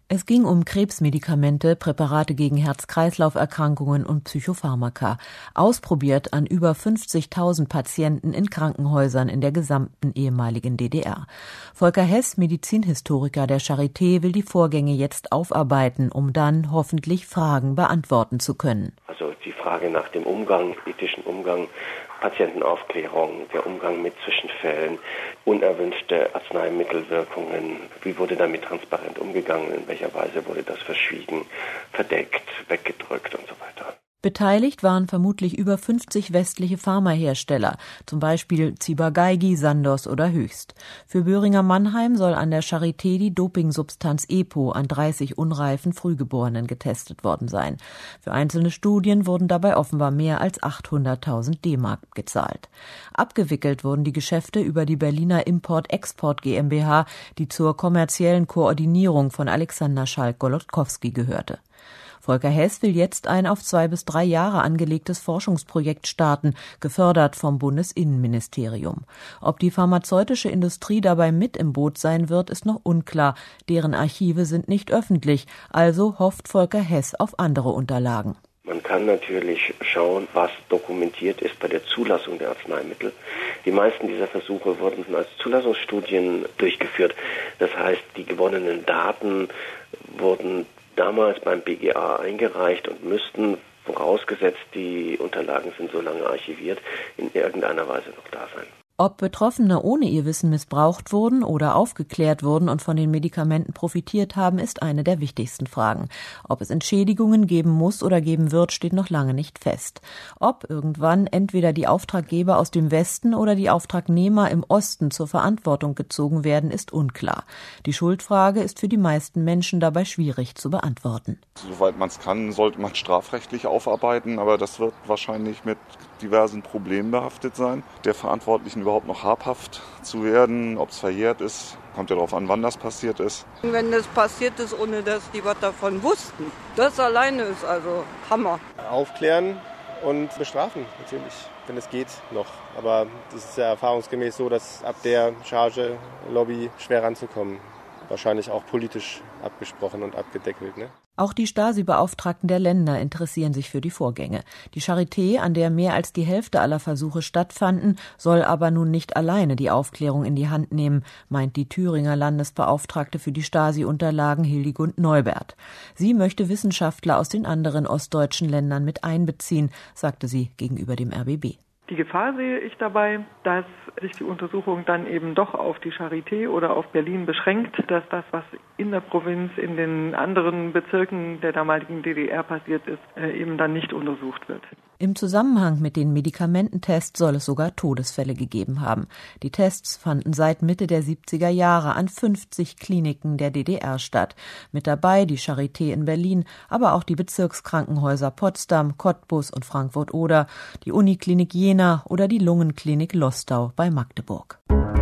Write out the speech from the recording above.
Es ging um Krebsmedikamente, Präparate gegen Herz-Kreislauf-Erkrankungen und Psychopharmaka, ausprobiert an über 50.000 Patienten in Krankenhäusern in der gesamten ehemaligen DDR. Volker Hess, Medizinhistoriker der Charité, will die Vorgänge jetzt aufarbeiten, um dann hoffentlich Fragen beantworten zu können. Also die Frage nach dem Umgang, ethischen Umgang, Patientenaufklärung, der Umgang mit Zwischenfällen, unerwünschte Arzneimittelwirkungen, wie wurde damit transparent umgegangen, in welcher Weise wurde das verschwiegen, verdeckt, weggedrückt und so weiter. Beteiligt waren vermutlich über 50 westliche Pharmahersteller, zum Beispiel Ciba-Geigy, Sandoz oder Höchst. Für Boehringer Mannheim soll an der Charité die Dopingsubstanz EPO an 30 unreifen Frühgeborenen getestet worden sein. Für einzelne Studien wurden dabei offenbar mehr als 800.000 D-Mark gezahlt. Abgewickelt wurden die Geschäfte über die Berliner Import-Export GmbH, die zur kommerziellen Koordinierung von Alexander Schalk-Golodkowski gehörte. Volker Hess will jetzt ein auf 2 bis 3 Jahre angelegtes Forschungsprojekt starten, gefördert vom Bundesinnenministerium. Ob die pharmazeutische Industrie dabei mit im Boot sein wird, ist noch unklar. Deren Archive sind nicht öffentlich, also hofft Volker Hess auf andere Unterlagen. Man kann natürlich schauen, was dokumentiert ist bei der Zulassung der Arzneimittel. Die meisten dieser Versuche wurden als Zulassungsstudien durchgeführt. Das heißt, die gewonnenen Daten wurden damals beim BGA eingereicht und müssten, vorausgesetzt die Unterlagen sind so lange archiviert, in irgendeiner Weise noch da sein. Ob Betroffene ohne ihr Wissen missbraucht wurden oder aufgeklärt wurden und von den Medikamenten profitiert haben, ist eine der wichtigsten Fragen. Ob es Entschädigungen geben muss oder geben wird, steht noch lange nicht fest. Ob irgendwann entweder die Auftraggeber aus dem Westen oder die Auftragnehmer im Osten zur Verantwortung gezogen werden, ist unklar. Die Schuldfrage ist für die meisten Menschen dabei schwierig zu beantworten. Soweit man es kann, sollte man strafrechtlich aufarbeiten, aber das wird wahrscheinlich mit diversen Problemen behaftet sein. Der Verantwortlichen überhaupt noch habhaft zu werden, ob es verjährt ist, kommt ja darauf an, wann das passiert ist. Wenn das passiert ist, ohne dass die was davon wussten, das alleine ist also Hammer. Aufklären und bestrafen natürlich, wenn es geht noch. Aber das ist ja erfahrungsgemäß so, dass ab der Charge Lobby schwer ranzukommen. Wahrscheinlich auch politisch abgesprochen und abgedeckelt, ne? Auch die Stasi-Beauftragten der Länder interessieren sich für die Vorgänge. Die Charité, an der mehr als die Hälfte aller Versuche stattfanden, soll aber nun nicht alleine die Aufklärung in die Hand nehmen, meint die Thüringer Landesbeauftragte für die Stasi-Unterlagen Hildegund Neubert. Sie möchte Wissenschaftler aus den anderen ostdeutschen Ländern mit einbeziehen, sagte sie gegenüber dem RBB. Die Gefahr sehe ich dabei, dass sich die Untersuchung dann eben doch auf die Charité oder auf Berlin beschränkt, dass das, was in der Provinz, in den anderen Bezirken der damaligen DDR passiert ist, eben dann nicht untersucht wird. Im Zusammenhang mit den Medikamententests soll es sogar Todesfälle gegeben haben. Die Tests fanden seit Mitte der 70er Jahre an 50 Kliniken der DDR statt. Mit dabei die Charité in Berlin, aber auch die Bezirkskrankenhäuser Potsdam, Cottbus und Frankfurt-Oder, die Uniklinik Jena oder die Lungenklinik Lostau bei Magdeburg.